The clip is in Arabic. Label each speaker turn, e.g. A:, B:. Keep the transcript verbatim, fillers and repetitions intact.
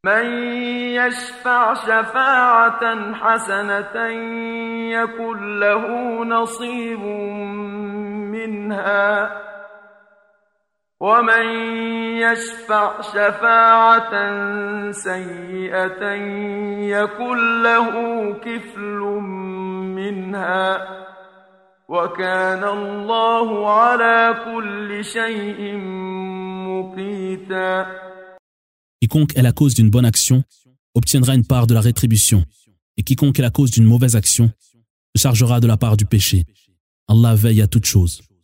A: من يشفع شفاعة حسنة يكن له نصيب منها ومن يشفع شفاعة سيئة يكن له كفل منها وكان الله على كل شيء مقيتا.
B: Quiconque est la cause d'une bonne action obtiendra une part de la rétribution, et quiconque est la cause d'une mauvaise action se chargera de la part du péché. Allah veille à toutes choses.